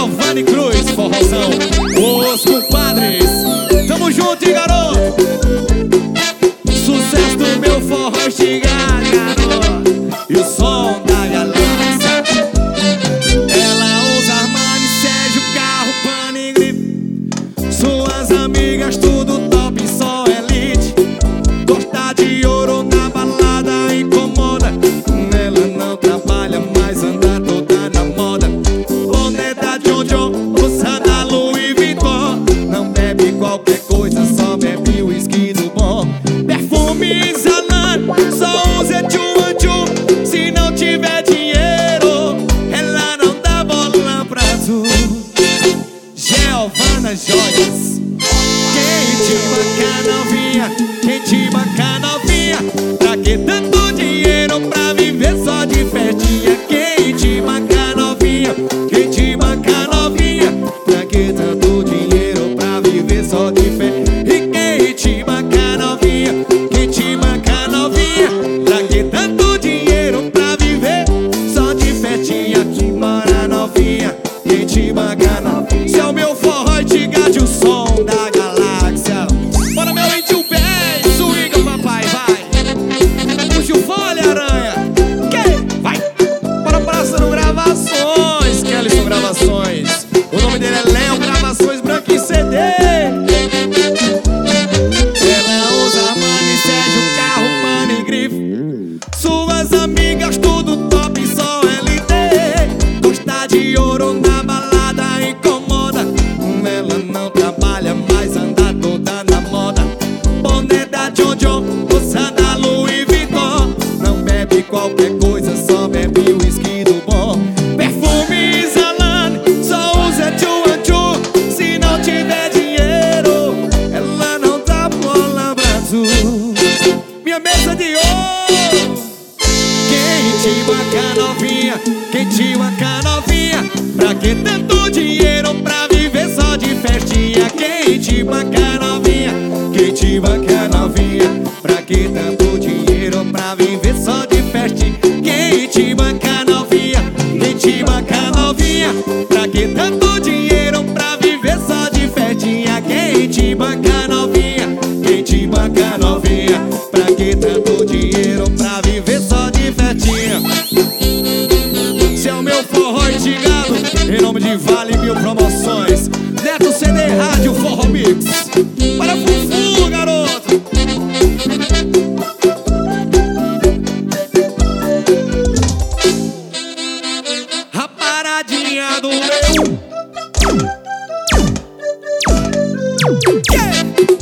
Giovanni Cruz, forrozão. Os compadres, tamo junto, hein, garoto? Sucesso do meu forró estigar, garoto. E o som da galáxia. Ela usa Armani, Sérgio, carro, pano e grife. Suas amigas tudo top, só elite. Gosta de ouro na balada, incomoda. Ela não trabalha, mas anda toda na moda. Boné da John John, bolsa da Louis Vuitton. Não bebe qualquer coisa, só bebe whisky do bom. Perfume Zalando, só usa tchu-tchu. Se não tiver dinheiro, ela não dá bola pra tu. Giovana Joias. Quem te banca novinha, quem te banca novinha? Pra que tanto dinheiro pra viver só de festinha? Quem te banca novinha, quem te banca novinha? Pra que tanto dinheiro pra viver só de festinha? E quem te banca novinha, quem te banca novinha? Pra que tanto dinheiro pra viver só de festinha? Que mora novinha, quem te banca novinha? Se é o meu forró e te gade o som da galáxia. Bora meu índio bem, swinga papai, vai. Puxa o fole, aranha. Que? Vai. Bora Pássaro Gravações, Kellyson Gravações. O nome dele é Léo Gravações, branco em CD. Ela usa Armani, Sérgio, carro, pano e grife. Suas amigas tudo top, só LD. Gosta de ouro na balada, incomoda. Ela não trabalha, mas anda toda na moda. Boné da John John, bolsa da Louis Vuitton. Não bebe qualquer coisa, só bebe whisky do bom. Perfume Zalando, só usa tchu-tchu. Se não tiver dinheiro, ela não dá bola pra tu. Minha mesa de ouro. Quem te banca novinha, quem te banca novinha? Pra que tanto dinheiro pra viver só de festinha? Quem te banca novinha, quem te banca novinha? Pra que tanto dinheiro pra viver só de festinha? Quem te banca novinha, quem te banca novinha? Pra que tanto dinheiro pra viver só de festinha? Quem te banca novinha, quem te banca novinha? Pra que tanto dinheiro pra viver só de festinha? Se é o meu forró instigado, em nome de Vale Mil Promoções, Neto CD Rádio Forró Mix. Para Fufu, garoto. A paradinha do meu. Yeah.